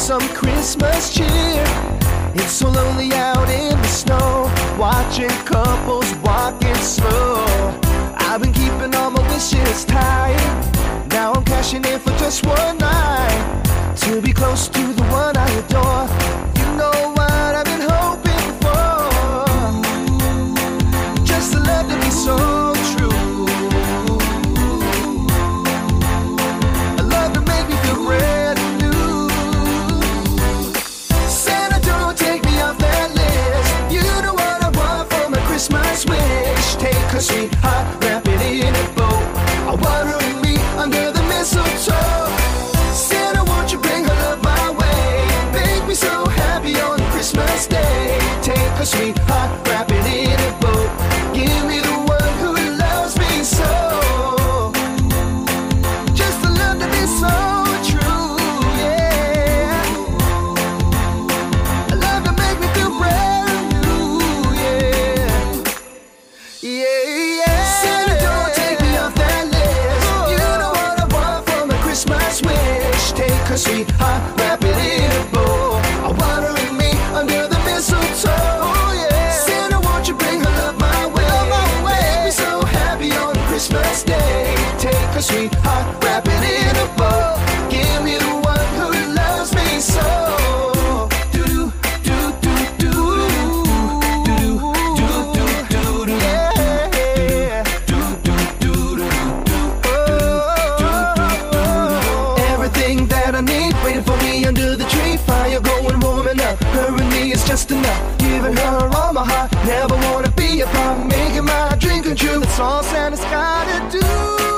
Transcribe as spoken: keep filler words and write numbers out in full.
some Christmas cheer. It's so lonely out in the snow, watching couples walking slow. I've been keeping all my wishes tight. Now I'm cashing in for just one night, to be close to the one I adore. You know what I've been hoping for, just a love to be so true, a love to make me feel brand new. Santa, don't take me off that list. You know what I want for my Christmas wish. Take a sweetheart, wrap it in a bow. I want her and me under the mistletoe. Santa, won't you bring her love my way? Make me so happy on Christmas Day. Take a sweetheart, wrap it in a bow. Give me the one who loves me so. Just a love to be so true, yeah. A love to make me feel brand new, yeah. Yeah, yeah. Santa, don't take me off that list. You know what I want for my Christmas wish. Take a sweetheart, wrap it in a bow. I want her and me under the mistletoe. Oh, yeah. Santa, won't you bring her love my way? Make me so happy on Christmas Day. Take a sweetheart, wrap it in a bow. Give me the one who loves me so. Do do do do do do do do do. Yeah. Do do do do do. Everything that I need waiting for me under the tree. Fire going, warming up. Her and me is just enough. Giving her all my heart. Never wanna be apart. Making my dream come true. That's all Santa's gotta do.